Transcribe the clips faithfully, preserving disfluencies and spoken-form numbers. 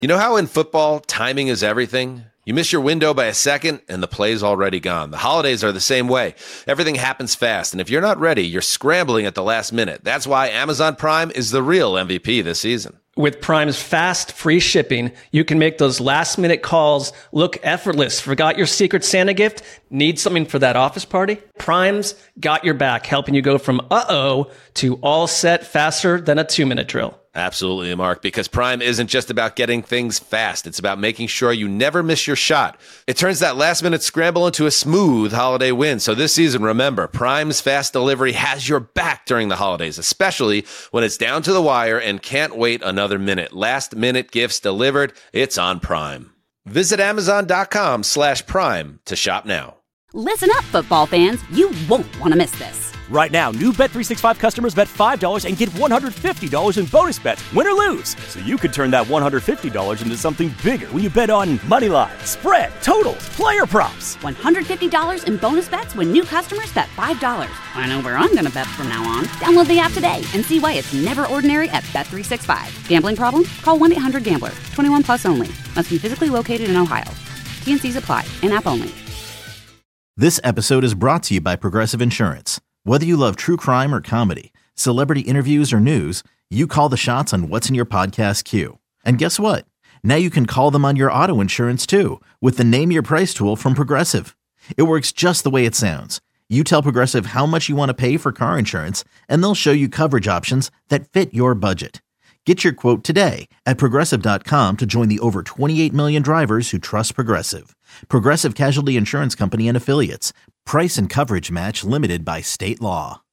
You know how in football, timing is everything? You miss your window by a second, and the play's already gone. The holidays are the same way. Everything happens fast, and if you're not ready, you're scrambling at the last minute. That's why Amazon Prime is the real M V P this season. With Prime's fast, free shipping, you can make those last-minute calls look effortless. Forgot your Secret Santa gift? Need something for that office party? Prime's got your back, helping you go from uh-oh to all set faster than a two-minute drill. Absolutely, Mark, because Prime isn't just about getting things fast. It's about making sure you never miss your shot. It turns that last-minute scramble into a smooth holiday win. So this season, remember, Prime's fast delivery has your back during the holidays, especially when it's down to the wire and can't wait another minute. Last-minute gifts delivered, it's on Prime. Visit Amazon.com slash Prime to shop now. Listen up, football fans. You won't want to miss this. Right now, new Bet three sixty-five customers bet five dollars and get one hundred fifty dollars in bonus bets, win or lose. So you could turn that one hundred fifty dollars into something bigger when you bet on money line, spread, totals, player props. one hundred fifty dollars in bonus bets when new customers bet five dollars. I know where I'm going to bet from now on. Download the app today and see why it's never ordinary at Bet three sixty-five. Gambling problem? Call one eight hundred gambler. twenty-one plus only. Must be physically located in Ohio. T and C's apply. In-app only. This episode is brought to you by Progressive Insurance. Whether you love true crime or comedy, celebrity interviews or news, you call the shots on what's in your podcast queue. And guess what? Now you can call them on your auto insurance too with the Name Your Price tool from Progressive. It works just the way it sounds. You tell Progressive how much you want to pay for car insurance, and they'll show you coverage options that fit your budget. Get your quote today at Progressive dot com to join the over twenty-eight million drivers who trust Progressive. Progressive Casualty Insurance Company and Affiliates. Price and coverage match limited by state law.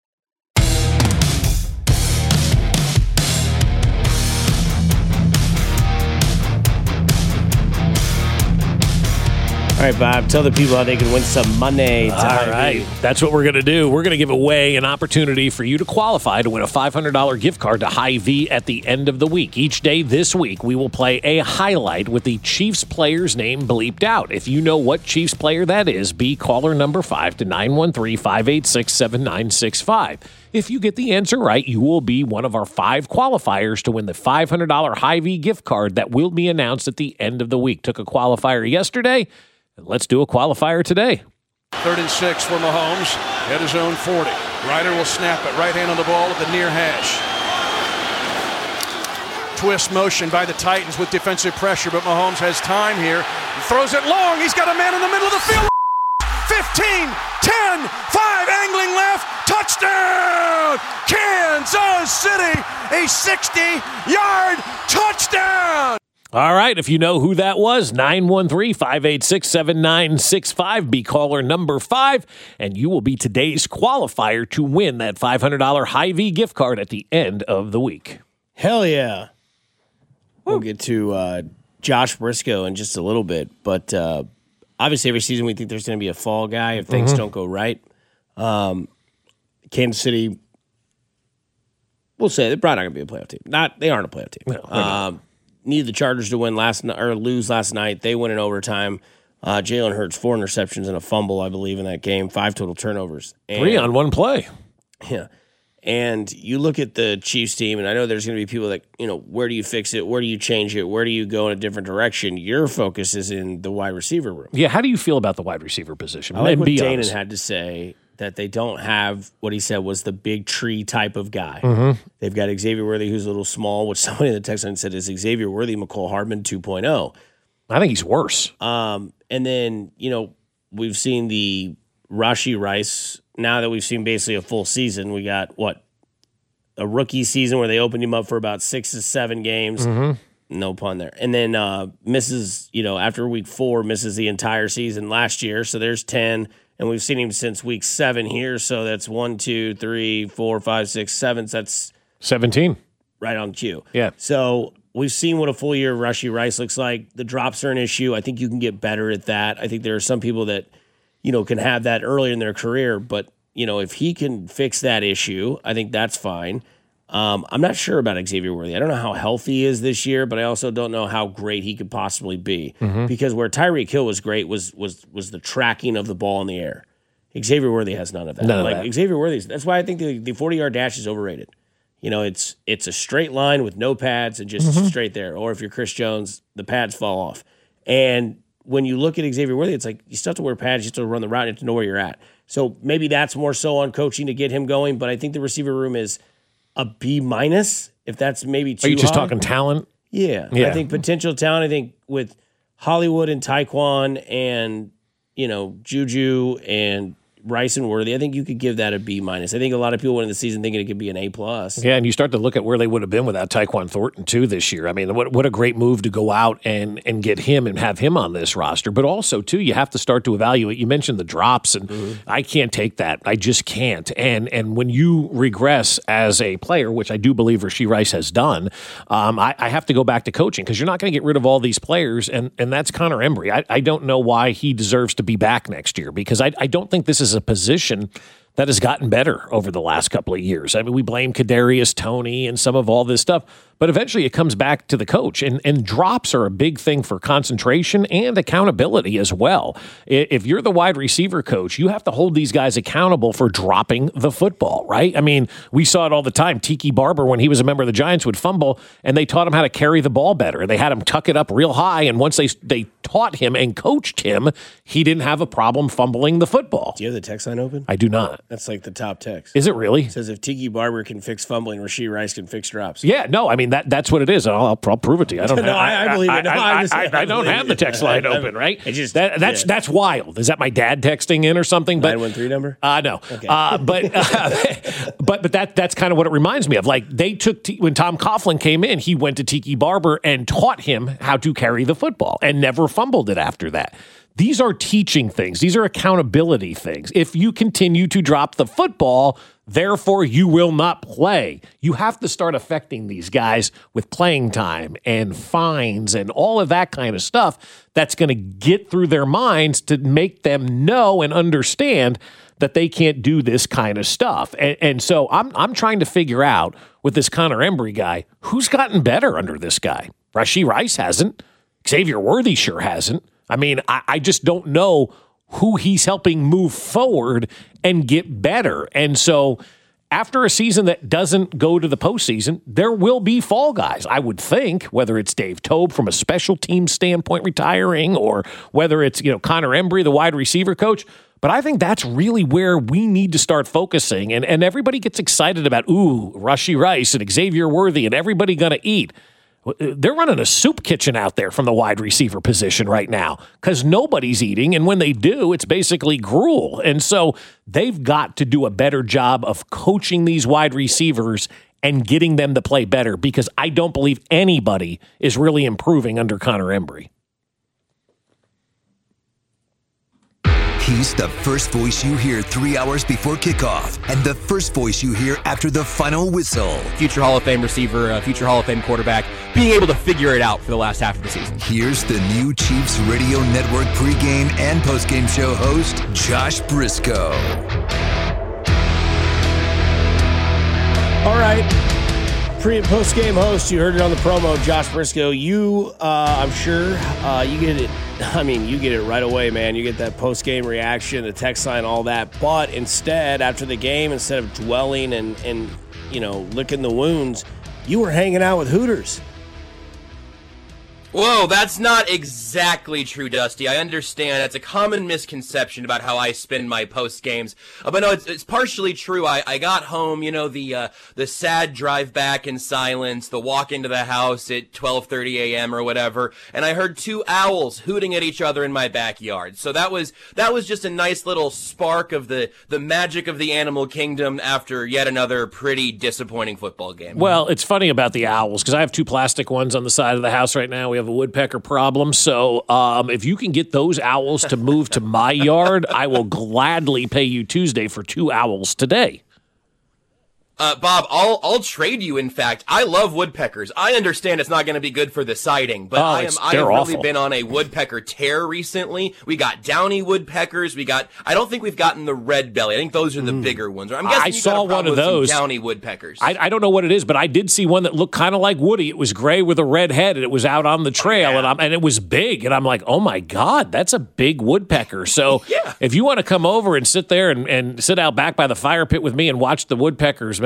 All right, Bob, tell the people how they can win some money. All right, that's what we're going to do. We're going to give away an opportunity for you to qualify to win a five hundred dollars gift card to Hy-Vee at the end of the week. Each day this week, we will play a highlight with the Chiefs player's name bleeped out. If you know what Chiefs player that is, be caller number five to nine one three, five eight six, seven nine six five. If you get the answer right, you will be one of our five qualifiers to win the five hundred dollars Hy-Vee gift card that will be announced at the end of the week. Took a qualifier yesterday. Let's do a qualifier today. Third and six for Mahomes at his own forty. Ryder will snap it. Right hand on the ball at the near hash. Twist motion by the Titans with defensive pressure, but Mahomes has time here. He throws it long. He's got a man in the middle of the field. fifteen, ten, five, angling left. Touchdown! Kansas City, a sixty-yard touchdown! All right, if you know who that was, nine one three, five eight six, seven nine six five, be caller number five, and you will be today's qualifier to win that five hundred dollars Hy-Vee gift card at the end of the week. Hell yeah. We'll get to uh, Josh Briscoe in just a little bit, but uh, obviously every season we think there's going to be a fall guy if things mm-hmm. don't go right. Um, Kansas City, we'll say they're probably not going to be a playoff team. Not, they aren't a playoff team. No, um, Need the Chargers to win last night or lose last night. They win in overtime. Uh, Jalen Hurts, four interceptions and a fumble, I believe, in that game. Five total turnovers. And, Three on one play. Yeah. And you look at the Chiefs team, and I know there's going to be people that, you know, where do you fix it? Where do you change it? Where do you go in a different direction? Your focus is in the wide receiver room. Yeah, how do you feel about the wide receiver position? I like what be Danon honest. had to say, that they don't have what he said was the big tree type of guy. Mm-hmm. They've got Xavier Worthy, who's a little small, which somebody in the text line said is Xavier Worthy, McCole Hardman two point oh. I think he's worse. Um, and then, you know, we've seen the Rashee Rice. Now that we've seen basically a full season, we got, what, a rookie season where they opened him up for about six to seven games. Mm-hmm. No pun there. And then uh, misses, you know, after week four, misses the entire season last year. So there's ten. And we've seen him since week seven here. So that's one, two, three, four, five, six, seven. So that's seventeen. Right on cue. Yeah. So we've seen what a full year of Rashee Rice looks like. The drops are an issue. I think you can get better at that. I think there are some people that, you know, can have that early in their career. But, you know, if he can fix that issue, I think that's fine. Um, I'm not sure about Xavier Worthy. I don't know how healthy he is this year, but I also don't know how great he could possibly be. Mm-hmm. Because where Tyreek Hill was great was was was the tracking of the ball in the air. Xavier Worthy has none of that. None like of that. Xavier Worthy, that's why I think the, the forty-yard dash is overrated. you know, it's it's a straight line with no pads and just mm-hmm. straight there. Or if you're Chris Jones, the pads fall off. And when you look at Xavier Worthy, it's like you still have to wear pads, you still have to run the route, you have to know where you're at. So maybe that's more so on coaching to get him going. But I think the receiver room is a B minus, if that's maybe too Are you just high. talking talent? Yeah. yeah. I think potential talent, I think with Hollywood and Tyquan and, you know, Juju and Rice and Worthy, I think you could give that a B minus. I think a lot of people went into the season thinking it could be an A plus. Yeah, and you start to look at where they would have been without Tyquan Thornton too this year. I mean, what what a great move to go out and and get him and have him on this roster. But also too, you have to start to evaluate. You mentioned the drops, and mm-hmm. I can't take that. I just can't. And and when you regress as a player, which I do believe Rashee Rice has done, um, I, I have to go back to coaching because you're not going to get rid of all these players, and and that's Connor Embry. I, I don't know why he deserves to be back next year because I I don't think this is a position that has gotten better over the last couple of years. I mean, we blame Kadarius Toney and some of all this stuff, but eventually it comes back to the coach, and, and drops are a big thing for concentration and accountability as well. If you're the wide receiver coach, you have to hold these guys accountable for dropping the football, right? I mean, we saw it all the time. Tiki Barber, when he was a member of the Giants, would fumble, and they taught him how to carry the ball better. They had him tuck it up real high, and once they they taught him and coached him, he didn't have a problem fumbling the football. Do you have the text line open? I do not. That's like the top text. Is it really? It says if Tiki Barber can fix fumbling, Rashee Rice can fix drops. Yeah, no, I mean, that that's what it is. I'll, I'll, I'll prove it to you. I don't. no, have, I, I believe it. No, I, I, just, I, I, I don't have it. the text line open, right? It just that, that's yeah. that's wild. Is that my dad texting in or something? But nine one three number? Uh no. Okay. Uh, but uh, but but that that's kind of what it reminds me of. Like they took T- when Tom Coughlin came in, he went to Tiki Barber and taught him how to carry the football and never fumbled it after that. These are teaching things. These are accountability things. If you continue to drop the football, therefore you will not play. You have to start affecting these guys with playing time and fines and all of that kind of stuff that's going to get through their minds to make them know and understand that they can't do this kind of stuff. And, and so I'm I'm trying to figure out with this Connor Embry guy, who's gotten better under this guy? Rashee Rice hasn't. Xavier Worthy sure hasn't. I mean, I, I just don't know who he's helping move forward and get better. And so after a season that doesn't go to the postseason, there will be fall guys, I would think, whether it's Dave Toub from a special team standpoint retiring or whether it's, you know, Connor Embry, the wide receiver coach. But I think that's really where we need to start focusing. And, and everybody gets excited about, ooh, Rashee Rice and Xavier Worthy and everybody going to eat. They're running a soup kitchen out there from the wide receiver position right now because nobody's eating. And when they do, it's basically gruel. And so they've got to do a better job of coaching these wide receivers and getting them to play better because I don't believe anybody is really improving under Connor Embry. He's the first voice you hear three hours before kickoff and the first voice you hear after the final whistle. Future Hall of Fame receiver, uh, future Hall of Fame quarterback, being able to figure it out for the last half of the season. Here's the new Chiefs Radio Network pregame and postgame show host, Josh Briscoe. All right. Pre and post game host, you heard it on the promo, Josh Briscoe. You, uh, I'm sure, uh, you get it. I mean, you get it right away, man. You get that post game reaction, the text line, all that. But instead, after the game, instead of dwelling and and you know licking the wounds, you were hanging out with Hooters. Whoa, that's not exactly true, Dusty. I understand. That's a common misconception about how I spend my post games. Uh, but no, it's, it's partially true. I, I got home, you know, the uh, the sad drive back in silence, the walk into the house at twelve thirty a.m. or whatever, and I heard two owls hooting at each other in my backyard. So that was that was just a nice little spark of the, the magic of the animal kingdom after yet another pretty disappointing football game. Well, it's funny about the owls because I have two plastic ones on the side of the house right now. We have a woodpecker problem. So um, if you can get those owls to move to my yard, I will gladly pay you Tuesday for two owls today. Uh, Bob, I'll I'll trade you. In fact, I love woodpeckers. I understand it's not going to be good for the sighting, but oh, I am I have awful. really been on a woodpecker tear recently. We got downy woodpeckers. We got. I don't think we've gotten the red belly. I think those are the mm. bigger ones. I'm guessing I you saw got a one of with those some downy woodpeckers. I, I don't know what it is, but I did see one that looked kind of like Woody. It was gray with a red head, and it was out on the trail, oh, yeah. and I'm and it was big, and I'm like, oh my god, that's a big woodpecker. So yeah. if you want to come over and sit there and, and sit out back by the fire pit with me and watch the woodpeckers, man.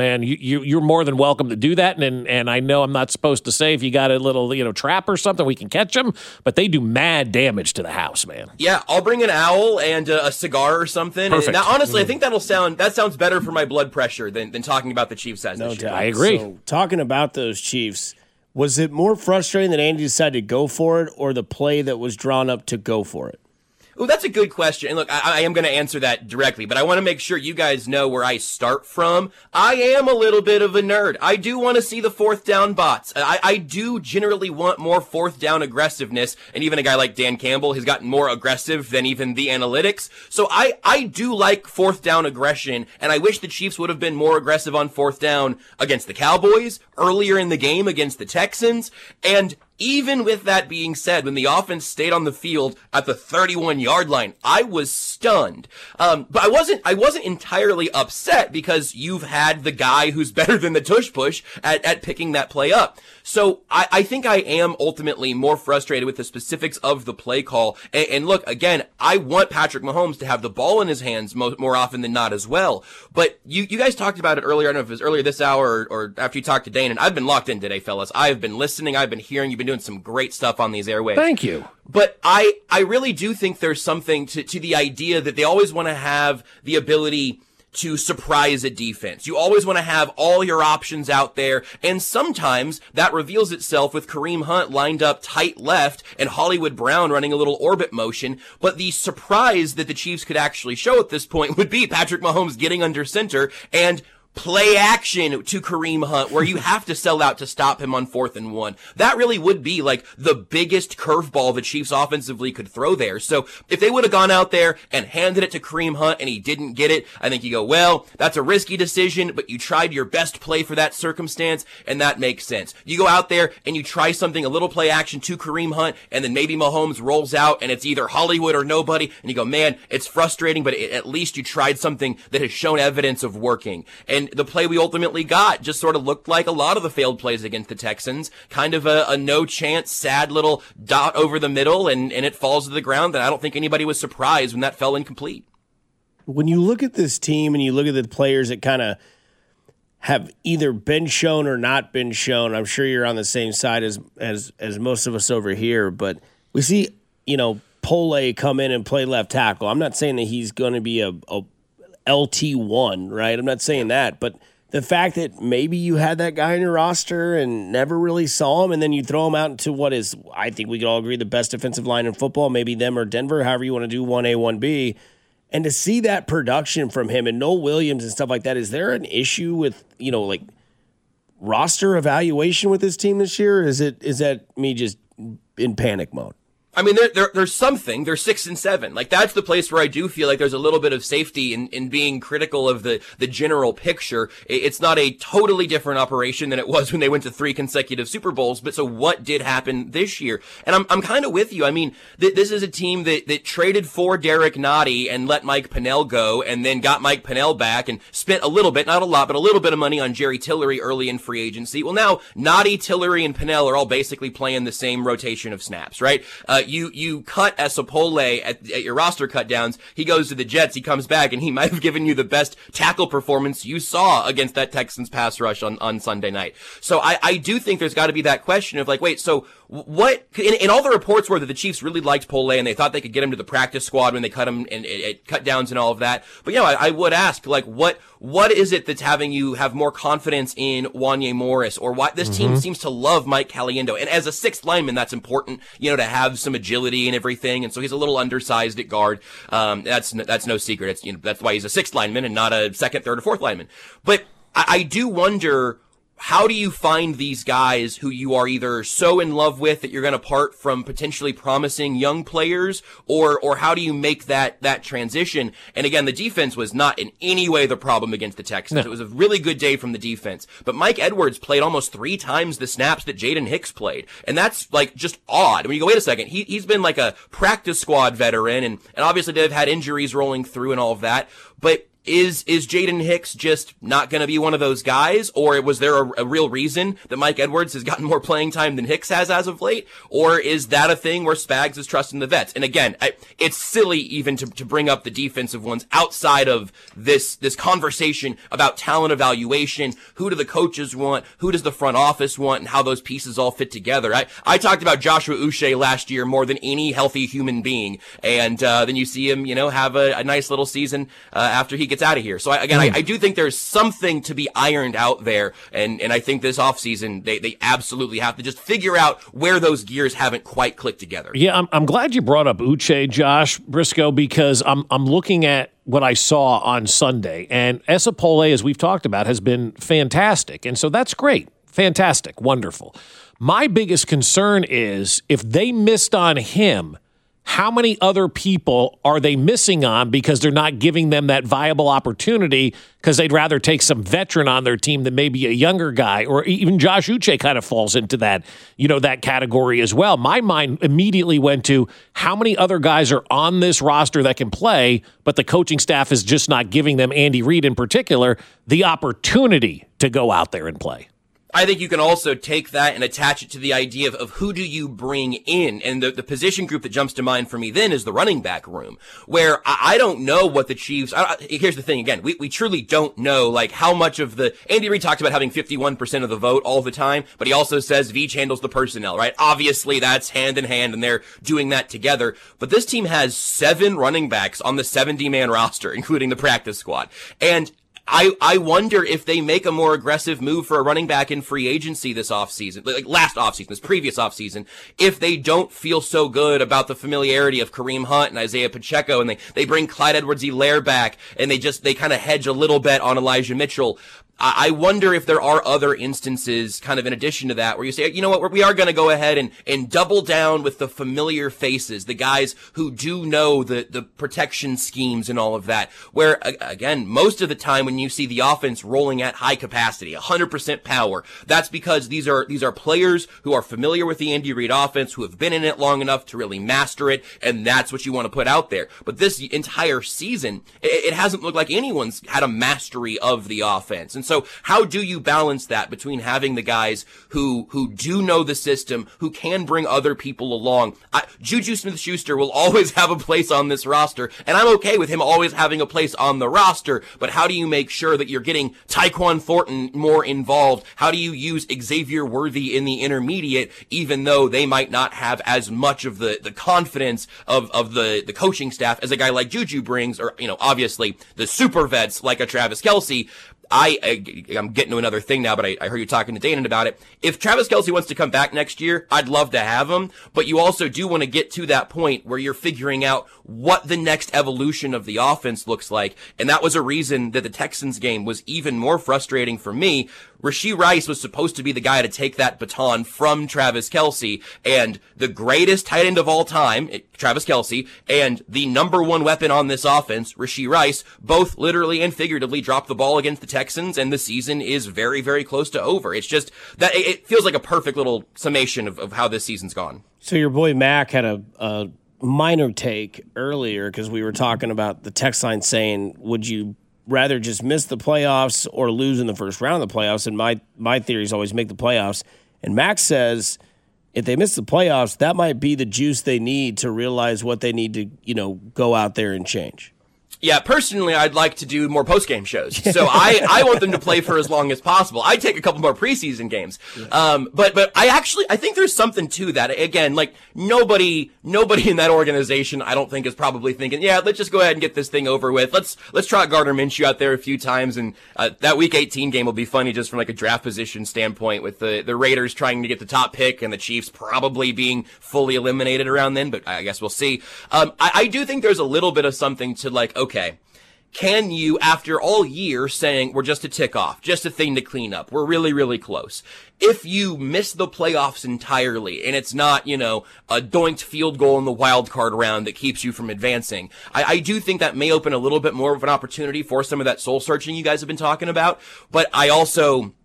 man, you, you you're more than welcome to do that. And, and and I know I'm not supposed to say if you got a little you know trap or something, we can catch them. But they do mad damage to the house, man. Yeah, I'll bring an owl and a, a cigar or something. Perfect. And now, honestly, mm. I think that'll sound that sounds better for my blood pressure than than talking about the Chiefs as no this year. doubt. I agree. So, talking about those Chiefs, was it more frustrating that Andy decided to go for it, or the play that was drawn up to go for it? Oh, that's a good question. And look, I, I am going to answer that directly, but I want to make sure you guys know where I start from. I am a little bit of a nerd. I do want to see the fourth down bots. I, I do generally want more fourth down aggressiveness, and even a guy like Dan Campbell has gotten more aggressive than even the analytics. So I, I do like fourth down aggression, and I wish the Chiefs would have been more aggressive on fourth down against the Cowboys, earlier in the game against the Texans, and even with that being said, when the offense stayed on the field at the thirty-one yard line, I was stunned. Um, but I wasn't, I wasn't entirely upset because you've had the guy who's better than the tush push at, at picking that play up. So I, I think I am ultimately more frustrated with the specifics of the play call. And, and look, again, I want Patrick Mahomes to have the ball in his hands mo- more often than not as well. But you, you guys talked about it earlier. I don't know if it was earlier this hour or, or after you talked to Dane. And I've been locked in today, fellas. I've been listening. I've been hearing. You've been doing some great stuff on these airwaves. Thank you. But I, I really do think there's something to, to the idea that they always want to have the ability to surprise a defense. You always want to have all your options out there, and sometimes that reveals itself with Kareem Hunt lined up tight left and Hollywood Brown running a little orbit motion. But the surprise that the Chiefs could actually show at this point would be Patrick Mahomes getting under center and play action to Kareem Hunt, where you have to sell out to stop him on fourth and one. That really would be like the biggest curveball the Chiefs offensively could throw there. So if they would have gone out there and handed it to Kareem Hunt and he didn't get it, I think you go, well, that's a risky decision, but you tried your best play for that circumstance, and that makes sense. You go out there and you try something, a little play action to Kareem Hunt, and then maybe Mahomes rolls out and it's either Hollywood or nobody, and you go, man, it's frustrating, but it, at least you tried something that has shown evidence of working. And the play we ultimately got just sort of looked like a lot of the failed plays against the Texans, kind of a, a no chance, sad little dot over the middle, and, and it falls to the ground. And I don't think anybody was surprised when that fell incomplete. When you look at this team and you look at the players that kind of have either been shown or not been shown, I'm sure you're on the same side as as as most of us over here, but we see, you know, Pole come in and play left tackle. I'm not saying that he's going to be a, a L T one, right? I'm not saying that, but the fact that maybe you had that guy on your roster and never really saw him, and then you throw him out into what is, I think we could all agree, the best defensive line in football, maybe them or Denver, however you want to do one A, one B, and to see that production from him and Noel Williams and stuff like that, is there an issue with, you know, like roster evaluation with this team this year? Or is it is that me just in panic mode? I mean, there, there, there's something. They're six and seven. Like, that's the place where I do feel like there's a little bit of safety in, in being critical of the, the general picture. It's not a totally different operation than it was when they went to three consecutive Super Bowls. But so what did happen this year? And I'm, I'm kind of with you. I mean, th- this is a team that, that traded for Derek Nottie and let Mike Pennell go, and then got Mike Pennell back and spent a little bit, not a lot, but a little bit of money on Jerry Tillery early in free agency. Well, now Nottie, Tillery, and Pennell are all basically playing the same rotation of snaps, right? Uh, you, you cut Esopole at, at your roster cut downs. He goes to the Jets. He comes back, and he might have given you the best tackle performance you saw against that Texans pass rush on, on Sunday night. So I, I do think there's got to be that question of like, wait, so what, in, in all the reports were that the Chiefs really liked Pole and they thought they could get him to the practice squad when they cut him and, and, and cut downs and all of that. But, you know, I, I would ask, like, what, what is it that's having you have more confidence in Wanya Morris, or why this mm-hmm. team seems to love Mike Caliendo? And as a sixth lineman, that's important, you know, to have some agility and everything. And so he's a little undersized at guard. Um, that's, that's no secret. It's, you know, that's why he's a sixth lineman and not a second, third, or fourth lineman. But I, I do wonder, how do you find these guys who you are either so in love with that you're going to part from potentially promising young players, or or how do you make that that transition? And again, the defense was not in any way the problem against the Texans. No. It was a really good day from the defense. But Mike Edwards played almost three times the snaps that Jaden Hicks played. And that's like just odd. I mean, you go, wait a second. He, he's been like a practice squad veteran, and, and obviously they've had injuries rolling through and all of that. But Is is Jaden Hicks just not going to be one of those guys, or was there a, a real reason that Mike Edwards has gotten more playing time than Hicks has as of late, or is that a thing where Spags is trusting the vets? And again, I, it's silly even to, to bring up the defensive ones outside of this this conversation about talent evaluation. Who do the coaches want? Who does the front office want? And how those pieces all fit together. I I talked about Joshua Uche last year more than any healthy human being, and uh, then you see him, you know, have a, a nice little season uh, after he gets out of here. So I, again, mm. I, I do think there's something to be ironed out there, and, and I think this offseason they, they absolutely have to just figure out where those gears haven't quite clicked together. Yeah, I'm, I'm glad you brought up Uche, Josh Briscoe, because I'm I'm looking at what I saw on Sunday, and Esapole, as we've talked about, has been fantastic, and so that's great. Fantastic. Wonderful. My biggest concern is if they missed on him, how many other people are they missing on because they're not giving them that viable opportunity because they'd rather take some veteran on their team than maybe a younger guy, or even Josh Uche kind of falls into that, you know, that category as well. My mind immediately went to how many other guys are on this roster that can play, but the coaching staff is just not giving them, Andy Reid in particular, the opportunity to go out there and play. I think you can also take that and attach it to the idea of, of who do you bring in? And the, the position group that jumps to mind for me then is the running back room, where I, I don't know what the Chiefs, I, here's the thing again, we, we truly don't know like how much of the, Andy Reid talks about having fifty-one percent of the vote all the time, but he also says Veach handles the personnel, right? Obviously that's hand in hand and they're doing that together, but this team has seven running backs on the seventy man roster, including the practice squad. And I, I wonder if they make a more aggressive move for a running back in free agency this offseason, like last offseason, this previous offseason, if they don't feel so good about the familiarity of Kareem Hunt and Isaiah Pacheco, and they, they bring Clyde Edwards-Helaire back, and they just, they kind of hedge a little bit on Elijah Mitchell. I wonder if there are other instances kind of in addition to that where you say, you know what, we are going to go ahead and, and double down with the familiar faces, the guys who do know the, the protection schemes and all of that, where again, most of the time when you see the offense rolling at high capacity, one hundred percent power, that's because these are, these are players who are familiar with the Andy Reid offense, who have been in it long enough to really master it, and that's what you want to put out there. But this entire season, it, it hasn't looked like anyone's had a mastery of the offense. And so So how do you balance that between having the guys who who do know the system, who can bring other people along? I, Juju Smith-Schuster will always have a place on this roster, and I'm okay with him always having a place on the roster, but how do you make sure that you're getting Tyquan Thornton more involved? How do you use Xavier Worthy in the intermediate, even though they might not have as much of the, the confidence of, of the, the coaching staff as a guy like Juju brings, or, you know, obviously the super vets like a Travis Kelce. I, I, I'm getting to another thing now, but I, I heard you talking to Danon about it. If Travis Kelce wants to come back next year, I'd love to have him, but you also do want to get to that point where you're figuring out what the next evolution of the offense looks like. And that was a reason that the Texans game was even more frustrating for me. Rashee Rice was supposed to be the guy to take that baton from Travis Kelce, and the greatest tight end of all time, Travis Kelce, and the number one weapon on this offense, Rashee Rice, both literally and figuratively dropped the ball against the Texans, and the season is very, very close to over. It's just that it feels like a perfect little summation of, of how this season's gone. So your boy Mac had a, a minor take earlier because we were talking about the text line saying, would you rather just miss the playoffs or lose in the first round of the playoffs? And my, my theory is always make the playoffs. And Max says if they miss the playoffs, that might be the juice they need to realize what they need to, you know, go out there and change. Yeah, personally, I'd like to do more post-game shows. So I, I want them to play for as long as possible. I'd take a couple more preseason games. Um, but, but I actually, I think there's something to that. Again, like nobody, nobody in that organization, I don't think is probably thinking, yeah, let's just go ahead and get this thing over with. Let's, let's trot Gardner Minshew out there a few times. And, uh, that week eighteen game will be funny just from like a draft position standpoint with the, the Raiders trying to get the top pick and the Chiefs probably being fully eliminated around then. But I guess we'll see. Um, I, I do think there's a little bit of something to like, okay, Okay, can you, after all year saying we're just a tick off, just a thing to clean up, we're really, really close, if you miss the playoffs entirely and it's not, you know, a doinked field goal in the wild card round that keeps you from advancing, I, I do think that may open a little bit more of an opportunity for some of that soul searching you guys have been talking about. But I also,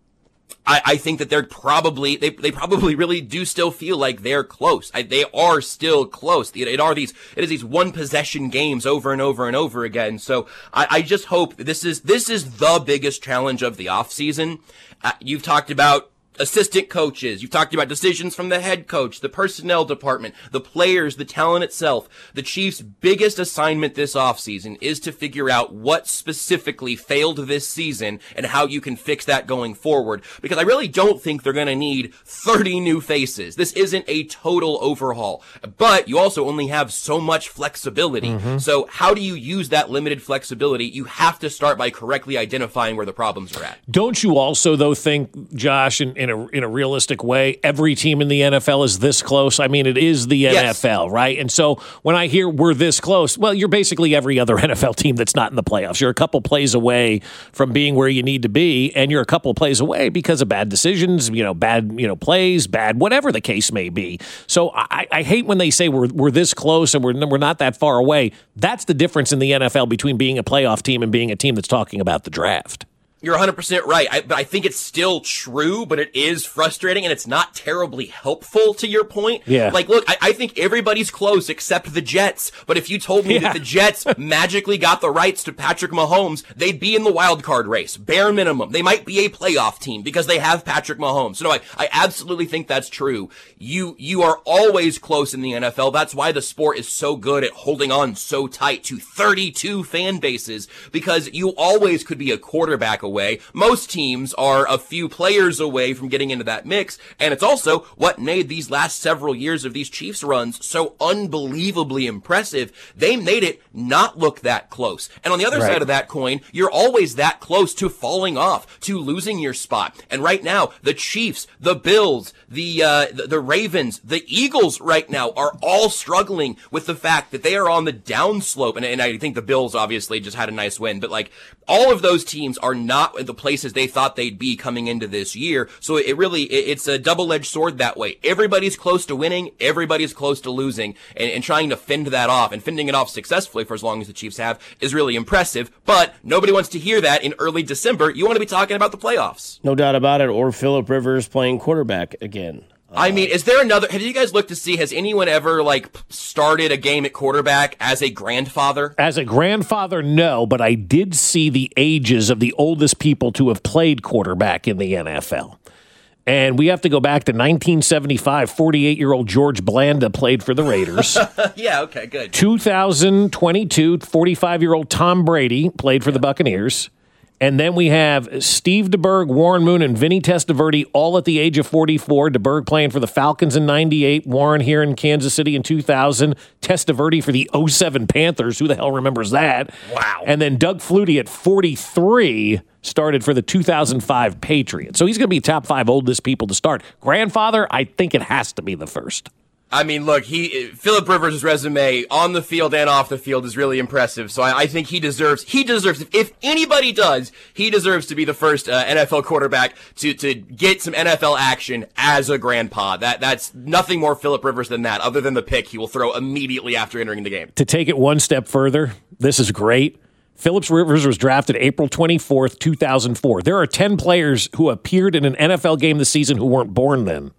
I, I think that they're probably, they, they probably really do still feel like they're close. I, they are still close. It, it are these, it is these one possession games over and over and over again. So I, I just hope this is, this is the biggest challenge of the offseason. Uh, you've talked about assistant coaches. You've talked about decisions from the head coach, the personnel department, the players, the talent itself. The Chiefs' biggest assignment this offseason is to figure out what specifically failed this season and how you can fix that going forward. Because I really don't think they're going to need thirty new faces. This isn't a total overhaul. But you also only have so much flexibility. Mm-hmm. So how do you use that limited flexibility? You have to start by correctly identifying where the problems are at. Don't you also, though, think, Josh, and, and In a, in a realistic way, every team in the N F L is this close? I mean, it is the N F L, yes. Right? And so when I hear we're this close, well, you're basically every other N F L team that's not in the playoffs. You're a couple plays away from being where you need to be, and you're a couple plays away because of bad decisions, you know, bad, you know, plays, bad, whatever the case may be. So I, I hate when they say we're we're this close and we're we're not that far away. That's the difference in the N F L between being a playoff team and being a team that's talking about the draft. You're one hundred percent right, I, but I think it's still true, but it is frustrating, and it's not terribly helpful to your point. Yeah. Like, look, I, I think everybody's close except the Jets, but if you told me yeah. that the Jets magically got the rights to Patrick Mahomes, they'd be in the wild card race, bare minimum. They might be a playoff team because they have Patrick Mahomes. So no, I, I absolutely think that's true. You, you are always close in the N F L. That's why the sport is so good at holding on so tight to thirty-two fan bases, because you always could be a quarterback away. Most teams are a few players away from getting into that mix, and it's also what made these last several years of these Chiefs runs so unbelievably impressive. They made it not look that close. And on the other right. side of that coin, you're always that close to falling off, to losing your spot. And right now, the Chiefs, the Bills, the uh the, the Ravens, the Eagles right now are all struggling with the fact that they are on the downslope. And, and I think the Bills obviously just had a nice win, but like all of those teams are not the places they thought they'd be coming into this year. So it really, it's a double-edged sword that way. Everybody's close to winning. Everybody's close to losing, and, and trying to fend that off and fending it off successfully for as long as the Chiefs have is really impressive. But nobody wants to hear that in early December. You want to be talking about the playoffs. No doubt about it. Or Phillip Rivers playing quarterback again. I mean, is there another, have you guys looked to see, has anyone ever, like, started a game at quarterback as a grandfather? As a grandfather, no, but I did see the ages of the oldest people to have played quarterback in the N F L. And we have to go back to nineteen seventy-five. forty-eight-year-old George Blanda played for the Raiders. Yeah, okay, good. two thousand twenty-two, forty-five-year-old Tom Brady played for the Buccaneers. And then we have Steve DeBerg, Warren Moon, and Vinny Testaverde all at the age of forty-four. DeBerg playing for the Falcons in ninety-eight. Warren here in Kansas City in two thousand. Testaverde for the oh seven Panthers. Who the hell remembers that? Wow. And then Doug Flutie at forty-three started for the two thousand five Patriots. So he's going to be top five oldest people to start. Grandfather, I think it has to be the first. I mean, look, he Phillip Rivers' resume on the field and off the field is really impressive. So I, I think he deserves, he deserves, if anybody does, he deserves to be the first uh, N F L quarterback to to get some N F L action as a grandpa. That That's nothing more Phillip Rivers than that, other than the pick he will throw immediately after entering the game. To take it one step further, this is great. Phillip Rivers was drafted April twenty-fourth, two thousand four. There are ten players who appeared in an N F L game this season who weren't born then.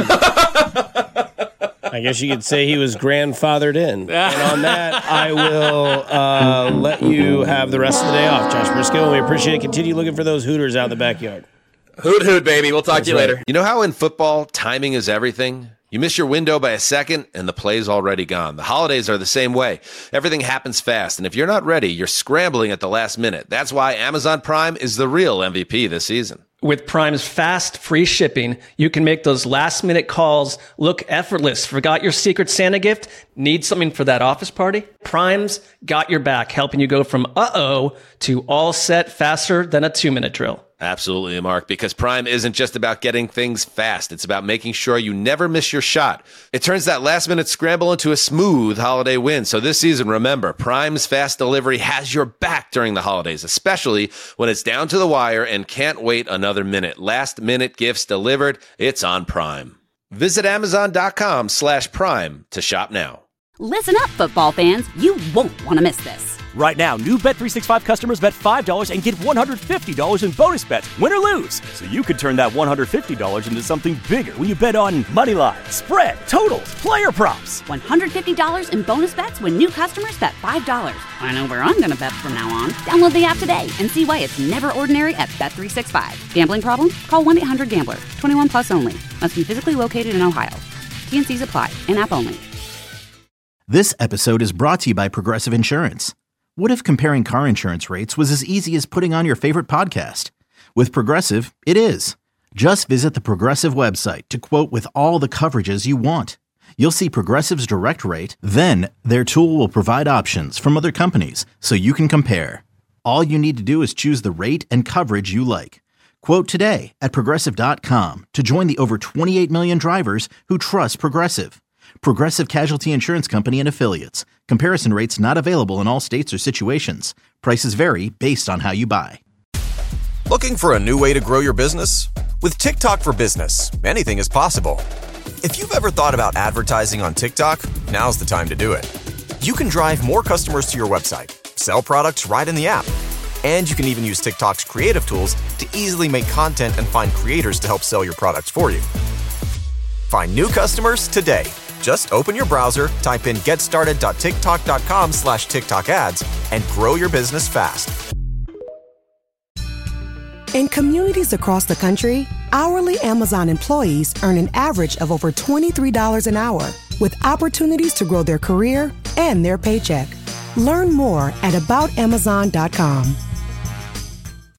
I guess you could say he was grandfathered in. And on that, I will uh, let you have the rest of the day off, Josh Briscoe. And we appreciate it. Continue looking for those Hooters out in the backyard. Hoot, hoot, baby. We'll talk That's to you right. later. You know how in football, timing is everything? You miss your window by a second, and the play's already gone. The holidays are the same way. Everything happens fast, and if you're not ready, you're scrambling at the last minute. That's why Amazon Prime is the real M V P this season. With Prime's fast, free shipping, you can make those last-minute calls look effortless. Forgot your Secret Santa gift? Need something for that office party? Prime's got your back, helping you go from uh-oh to all set faster than a two-minute drill. Absolutely, Mark, because Prime isn't just about getting things fast. It's about making sure you never miss your shot. It turns that last-minute scramble into a smooth holiday win. So this season, remember, Prime's fast delivery has your back during the holidays, especially when it's down to the wire and can't wait another minute. Last-minute gifts delivered. It's on Prime. Visit Amazon.com slash Prime to shop now. Listen up, football fans. You won't want to miss this. Right now, new Bet three sixty-five customers bet five dollars and get one hundred fifty dollars in bonus bets, win or lose. So you could turn that one hundred fifty dollars into something bigger when you bet on money line, spread, totals, player props. one hundred fifty dollars in bonus bets when new customers bet five dollars. I know where I'm going to bet from now on. Download the app today and see why it's never ordinary at Bet three sixty-five. Gambling problem? Call one eight hundred gambler. twenty-one plus only. Must be physically located in Ohio. T N Cs apply. In-app only. This episode is brought to you by Progressive Insurance. What if comparing car insurance rates was as easy as putting on your favorite podcast? With Progressive, it is. Just visit the Progressive website to quote with all the coverages you want. You'll see Progressive's direct rate, then their tool will provide options from other companies so you can compare. All you need to do is choose the rate and coverage you like. Quote today at Progressive dot com to join the over twenty-eight million drivers who trust Progressive. Progressive Casualty Insurance Company and Affiliates. Comparison rates not available in all states or situations. Prices vary based on how you buy. Looking for a new way to grow your business? With TikTok for Business, anything is possible. If you've ever thought about advertising on TikTok, now's the time to do it. You can drive more customers to your website, sell products right in the app, and you can even use TikTok's creative tools to easily make content and find creators to help sell your products for you. Find new customers today. Just open your browser, type in getstarted.tiktok.com slash TikTok ads, and grow your business fast. In communities across the country, hourly Amazon employees earn an average of over twenty-three dollars an hour, with opportunities to grow their career and their paycheck. Learn more at about amazon dot com.